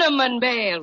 Cinnamon Bear.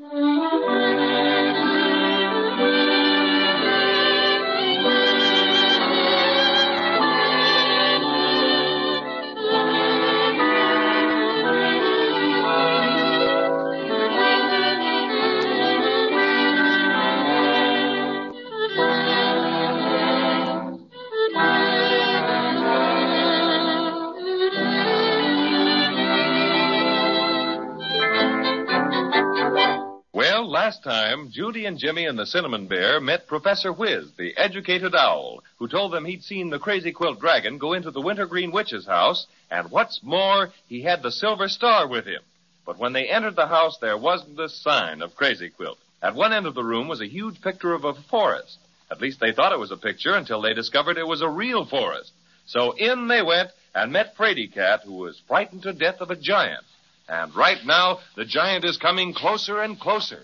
Last time, Judy and Jimmy and the Cinnamon Bear met Professor Whiz, the educated owl, who told them he'd seen the Crazy Quilt Dragon go into the Wintergreen Witch's house, and what's more, he had the Silver Star with him. But when they entered the house, there wasn't a sign of Crazy Quilt. At one end of the room was a huge picture of a forest. At least they thought it was a picture until they discovered it was a real forest. So in they went and met Fraidy Cat, who was frightened to death of a giant. And right now, the giant is coming closer and closer.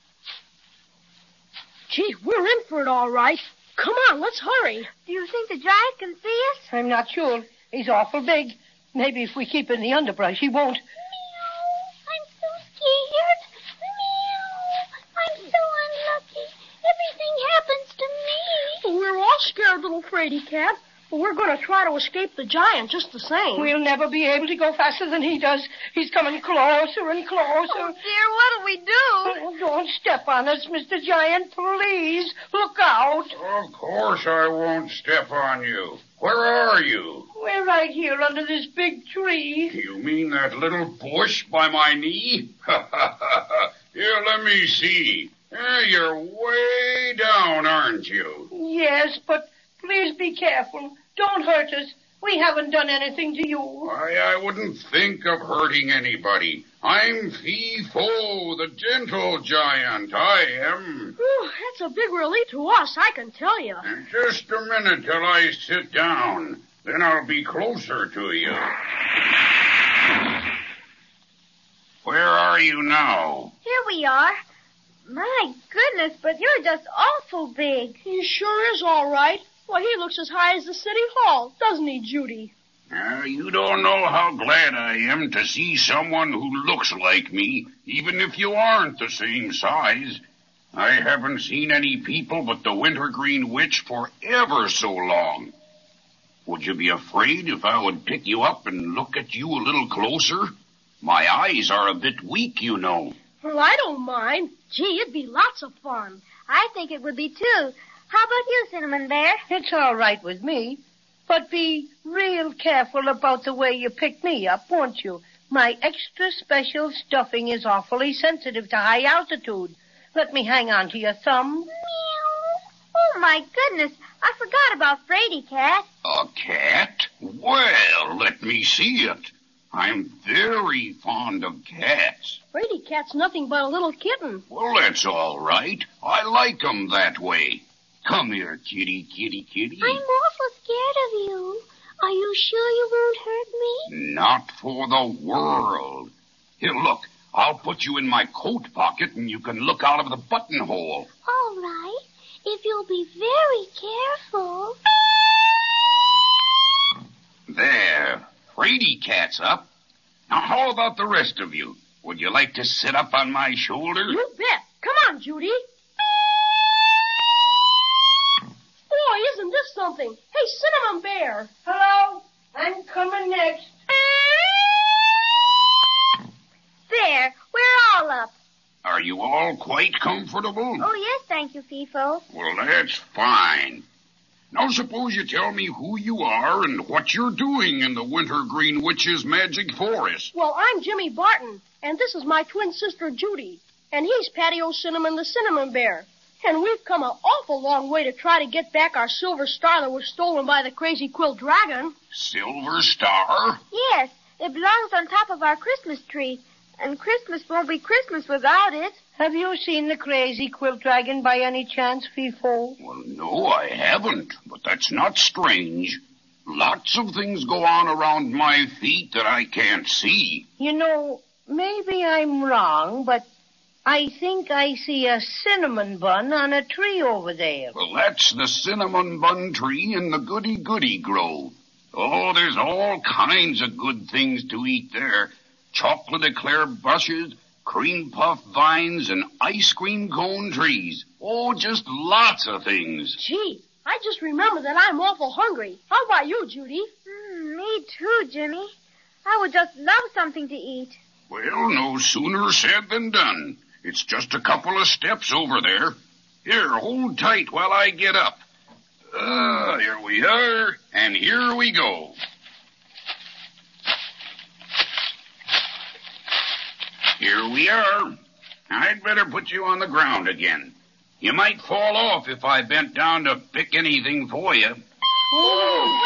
Gee, we're in for it all right. Come on, let's hurry. Do you think the giant can see us? I'm not sure. He's awful big. Maybe if we keep in the underbrush, he won't. Meow. I'm so scared. Meow. I'm so unlucky. Everything happens to me. We're all scared, little Fraidy Cat. But we're going to try to escape the giant just the same. We'll never be able to go faster than he does. He's coming closer and closer. Oh, dear, what'll we do? Oh, don't step on us, Mr. Giant, please. Look out. Of course I won't step on you. Where are you? We're right here under this big tree. You mean that little bush by my knee? Here, let me see. You're way down, aren't you? Yes, but please be careful. Don't hurt us. We haven't done anything to you. Why, I wouldn't think of hurting anybody. I'm Fee-Fo, the gentle giant. I am. Whew, that's a big relief to us, I can tell you. Just a minute till I sit down. Then I'll be closer to you. Where are you now? Here we are. My goodness, but you're just awful big. He sure is all right. Why, he looks as high as the city hall, doesn't he, Judy? You don't know how glad I am to see someone who looks like me, even if you aren't the same size. I haven't seen any people but the Wintergreen Witch for ever so long. Would you be afraid if I would pick you up and look at you a little closer? My eyes are a bit weak, you know. Well, I don't mind. Gee, it'd be lots of fun. I think it would be, too. How about you, Cinnamon Bear? It's all right with me. But be real careful about the way you pick me up, won't you? My extra special stuffing is awfully sensitive to high altitude. Let me hang on to your thumb. Meow. Oh, my goodness. I forgot about Fraidy Cat. A cat? Well, let me see it. I'm very fond of cats. Fraidy Cat's nothing but a little kitten. Well, that's all right. I like 'em that way. Come here, kitty, kitty, kitty. I'm awful scared of you. Are you sure you won't hurt me? Not for the world. Here, look. I'll put you in my coat pocket and you can look out of the buttonhole. All right. If you'll be very careful. There. Fraidy Cat's up. Now, how about the rest of you? Would you like to sit up on my shoulder? You bet. Come on, Judy. Boy, isn't this something? Hey, Cinnamon Bear. Hello? I'm coming next. There. We're all up. Are you all quite comfortable? Oh, yes, thank you, Fee-Fo. Well, that's fine. Now, suppose you tell me who you are and what you're doing in the Wintergreen Witch's magic forest. Well, I'm Jimmy Barton, and this is my twin sister, Judy. And he's Patty O'Cinnamon, the Cinnamon Bear. And we've come an awful long way to try to get back our silver star that was stolen by the Crazy Quilt Dragon. Silver Star? Yes, it belongs on top of our Christmas tree. And Christmas won't be Christmas without it. Have you seen the Crazy Quilt Dragon by any chance, Fee-Fo? Well, no, I haven't. But that's not strange. Lots of things go on around my feet that I can't see. You know, maybe I'm wrong, but I think I see a cinnamon bun on a tree over there. Well, that's the cinnamon bun tree in the Goody-Goody Grove. Oh, there's all kinds of good things to eat there. Chocolate eclair bushes, cream puff vines, and ice cream cone trees. Oh, just lots of things. Gee, I just remembered that I'm awful hungry. How about you, Judy? Me too, Jimmy. I would just love something to eat. Well, no sooner said than done. It's just a couple of steps over there. Here, hold tight while I get up. Here we are, and here we go. Here we are. I'd better put you on the ground again. You might fall off if I bent down to pick anything for you. Oh,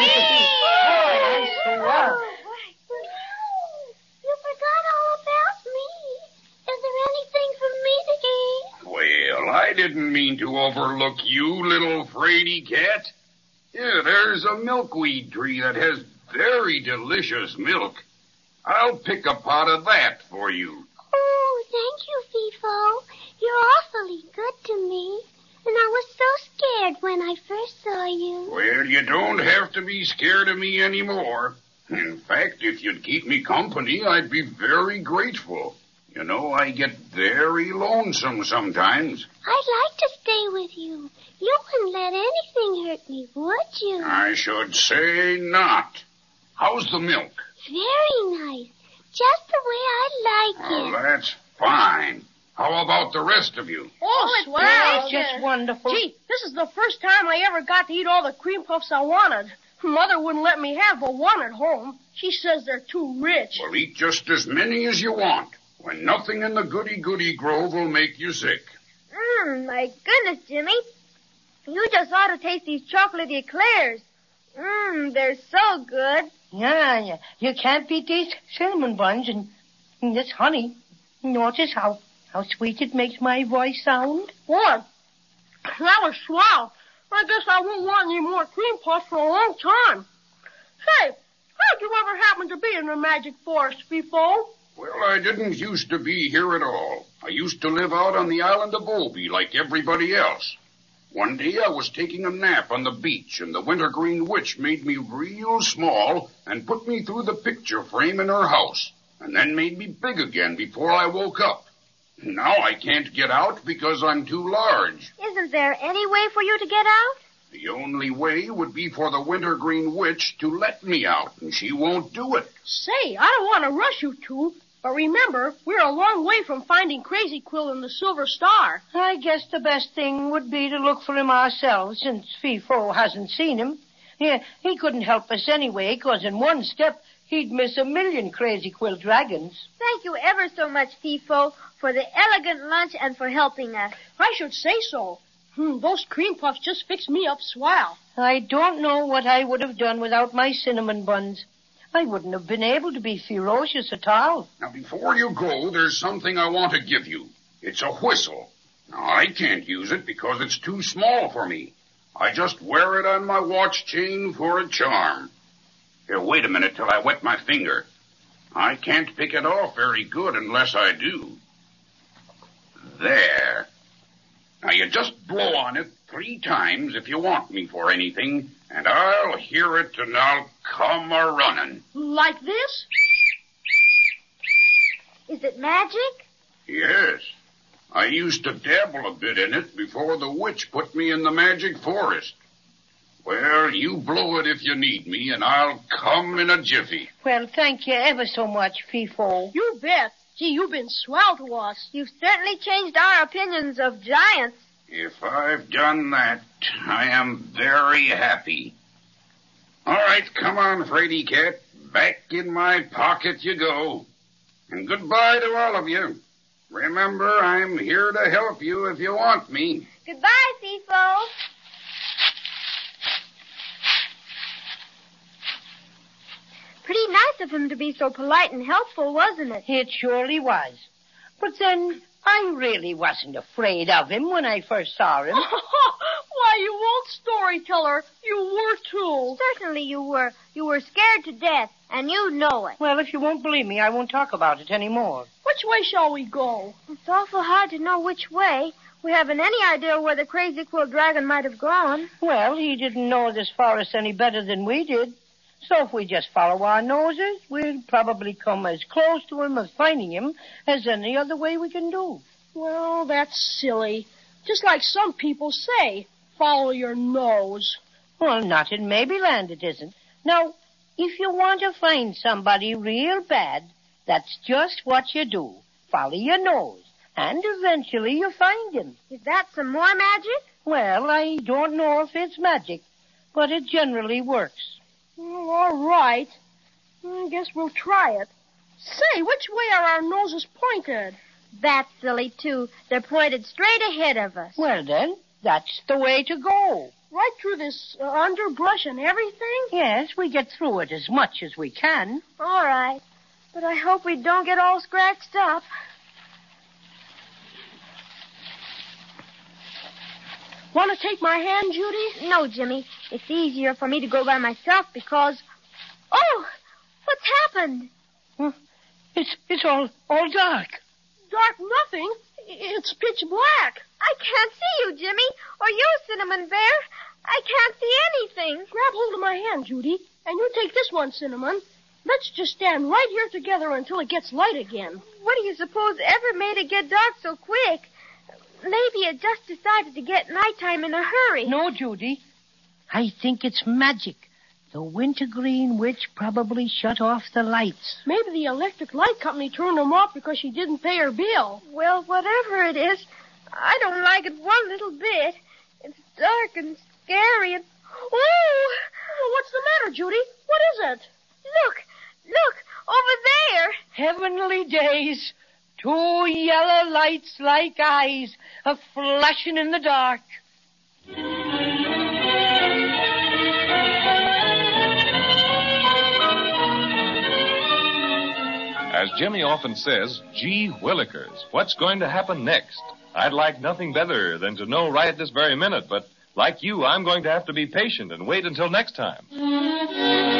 You forgot all about me. Is there anything for me to eat? Well, I didn't mean to overlook you, little fraidy cat. Yeah, there's a milkweed tree that has very delicious milk. I'll pick a pot of that for you. Oh, thank you, Fifo. You're awfully good to me. And I was so scared when I first saw you. Well, you don't have to be scared of me anymore. In fact, if you'd keep me company, I'd be very grateful. You know, I get very lonesome sometimes. I'd like to stay with you. You wouldn't let anything hurt me, would you? I should say not. How's the milk? Very nice. Just the way I like Oh, it. that's fine. How about the rest of you? Oh, swell. It's just wonderful. Gee, this is the first time I ever got to eat all the cream puffs I wanted. Mother wouldn't let me have but one at home. She says they're too rich. Well, eat just as many as you want, when nothing in the goody-goody grove will make you sick. My goodness, Jimmy. You just ought to taste these chocolatey eclairs. They're so good. Yeah. You can't beat these cinnamon buns and this honey. Notice how sweet it makes my voice sound. Boy, that was swell. I guess I won't want any more cream puffs for a long time. Say, how'd you ever happen to be in the magic forest, Fifo? Well, I didn't used to be here at all. I used to live out on the island of Obi like everybody else. One day I was taking a nap on the beach, and the wintergreen witch made me real small and put me through the picture frame in her house, and then made me big again before I woke up. Now I can't get out because I'm too large. Isn't there any way for you to get out? The only way would be for the wintergreen witch to let me out, and she won't do it. Say, I don't want to rush you two, but remember, we're a long way from finding Crazy Quill and the Silver Star. I guess the best thing would be to look for him ourselves, since Fifo hasn't seen him. Yeah, he couldn't help us anyway, 'cause in one step he'd miss 1,000,000 Crazy Quill dragons. Thank you ever so much, Fifo, for the elegant lunch and for helping us. I should say so. Those cream puffs just fixed me up swell. I don't know what I would have done without my cinnamon buns. I wouldn't have been able to be ferocious at all. Now, before you go, there's something I want to give you. It's a whistle. Now, I can't use it because it's too small for me. I just wear it on my watch chain for a charm. Here, wait a minute till I wet my finger. I can't pick it off very good unless I do. There. Now, you just blow on it 3 times if you want me for anything, and I'll hear it and I'll come a-running. Like this? Is it magic? Yes. I used to dabble a bit in it before the witch put me in the magic forest. Well, you blow it if you need me, and I'll come in a jiffy. Well, thank you ever so much, Fifo. You bet. Gee, you've been swell to us. You've certainly changed our opinions of giants. If I've done that, I am very happy. All right, come on, Fraidy Cat. Back in my pocket you go. And goodbye to all of you. Remember, I'm here to help you if you want me. Goodbye, Fifo. Pretty nice of him to be so polite and helpful, wasn't it? It surely was. But then, I really wasn't afraid of him when I first saw him. Why, you old storyteller. You were too. Certainly you were. You were scared to death, and you know it. Well, if you won't believe me, I won't talk about it anymore. Which way shall we go? It's awful hard to know which way. We haven't any idea where the Crazy Quill Dragon might have gone. Well, he didn't know this forest any better than we did. So if we just follow our noses, we'll probably come as close to him as finding him as any other way we can do. Well, that's silly. Just like some people say, follow your nose. Well, not in Maybeland it isn't. Now, if you want to find somebody real bad, that's just what you do. Follow your nose, and eventually you find him. Is that some more magic? Well, I don't know if it's magic, but it generally works. Well, all right. I guess we'll try it. Say, which way are our noses pointed? That's silly, too. They're pointed straight ahead of us. Well, then, that's the way to go. Right through this underbrush and everything? Yes, we get through it as much as we can. All right. But I hope we don't get all scratched up. Want to take my hand, Judy? No, Jimmy. It's easier for me to go by myself because... Oh! What's happened? It's all dark. Dark nothing. It's pitch black. I can't see you, Jimmy. Or you, Cinnamon Bear. I can't see anything. Grab hold of my hand, Judy. And you take this one, Cinnamon. Let's just stand right here together until it gets light again. What do you suppose ever made it get dark so quick? Maybe it just decided to get nighttime in a hurry. No, Judy. I think it's magic. The Wintergreen Witch probably shut off the lights. Maybe the electric light company turned them off because she didn't pay her bill. Well, whatever it is, I don't like it one little bit. It's dark and scary and... Oh! What's the matter, Judy? What is it? Look, over there. Heavenly days. 2 yellow lights like eyes a-flashing in the dark. As Jimmy often says, gee willikers, what's going to happen next? I'd like nothing better than to know right at this very minute, but like you, I'm going to have to be patient and wait until next time.